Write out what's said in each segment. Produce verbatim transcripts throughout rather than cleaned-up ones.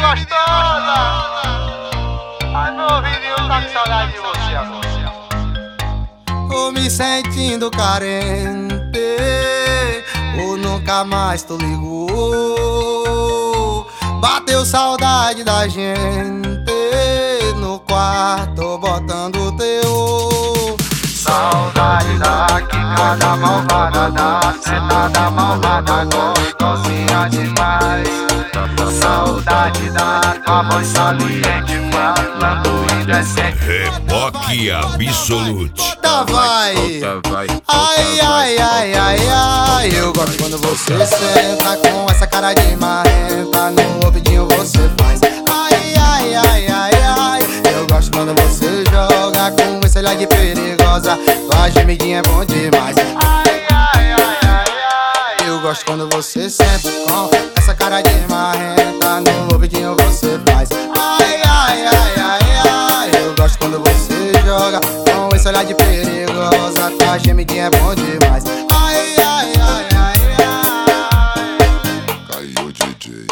gostosa. Ai, meu ouvidinho tá com saudade de você, amor. Tô me sentindo carente, ou nunca mais tu ligou. Bateu saudade da gente no quarto botando teu. Saudade da quicada malvada, da sentada malvada, gostosinha demais. Saudade da tua voz saliente, falando indecente. Reboque Absolute. Tá vai, ai, ai, ai, ai, ai. Eu gosto quando você senta com essa cara de marrenta. No ouvidinho você faz ai, ai, ai, ai, ai. Eu gosto quando você joga com esse olhar de perigosa. Tua gemidinha é bom demais. Ai, ai, ai, ai, ai. Eu gosto quando você senta com essa cara de marrenta. No ouvidinho você faz ai, ai, ai, ai, ai. Eu gosto quando você joga com esse olhar de perigosa. Tua gemidinha é bom demais. Ai, ai, ai, ai, ai. Caiu D J.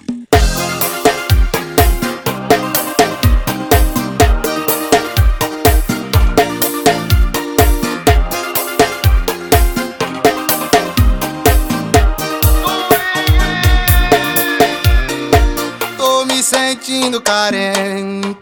Tô me sentindo carente,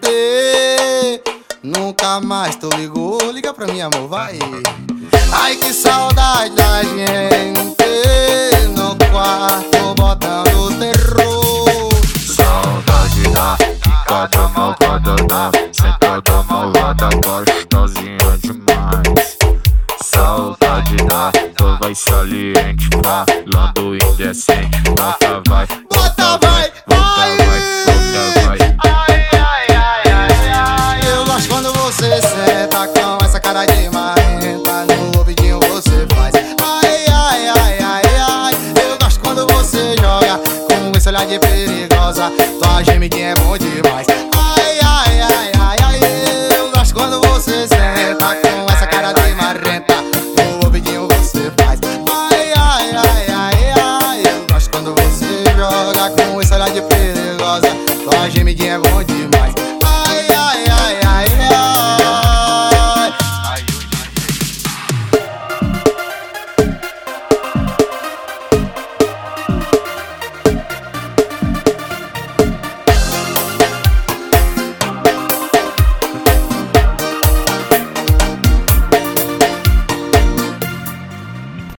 nunca mais tu ligou. Liga pra mim, amor, vai. Ai, que saudade da gente no quarto botando terror. Saudade da quicada malvada, da sentada malvada, gostosinha demais. Saudade da tua voz saliente, falando indecente. Bota vai, Bota vai, vai, bota vai. Ai, ai, ai, ai, ai. Eu gosto quando você senta com essa cara de marrenta. No ouvidinho você faz ai, ai, ai, ai, ai. Eu gosto quando você joga com esse olhar de perigosa. Tua gemidinha é bom demais. Ai, ai, ai, ai, ai. Eu gosto quando você senta com essa cara de marrenta. No ouvidinho você faz ai, ai, ai, ai, ai. Eu gosto quando você joga com esse olhar de perigosa. Tua gemidinha é bom demais.